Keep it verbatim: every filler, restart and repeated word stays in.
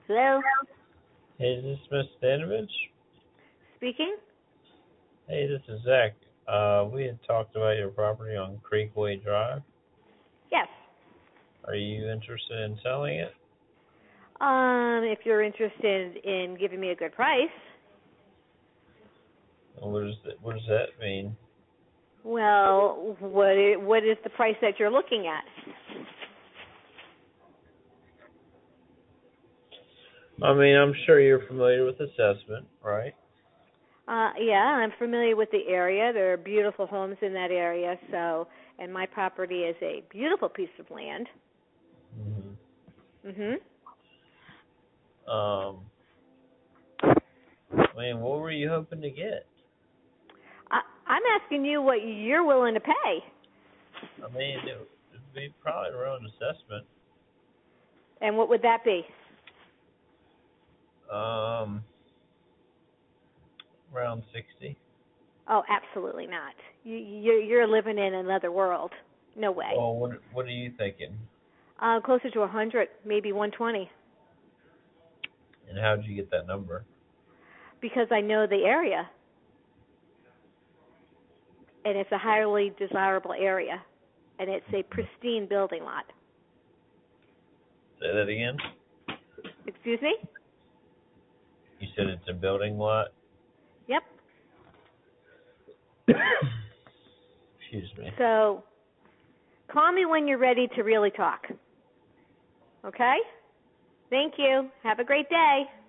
Hello? Hey, is this Miss Stanovich? Speaking? Hey, this is Zach. Uh, we had talked about your property on Creekway Drive. Yes. Are you interested in selling it? Um, if you're interested in giving me a good price. What does that, what does that mean? Well, what i- what is the price that you're looking at? I mean, I'm sure you're familiar with assessment, right? Uh, yeah, I'm familiar with the area. There are beautiful homes in that area, so and my property is a beautiful piece of land. Mm-hmm. Mhm. Um, I mean, what were you hoping to get? I, I'm asking you what you're willing to pay. I mean, it would be probably around assessment. And what would that be? Um, around sixty. Oh, absolutely not. You, you're, you're living in another world. No way. Well, what what are you thinking? Uh, closer to a hundred, maybe one twenty, And how'd you get that number? because I know the area, and it's a highly desirable area, and it's a pristine building lot. Say that again. Excuse me? You said it's a building lot. Yep. Excuse me. So, call me when you're ready to really talk. Okay? Thank you. Have a great day.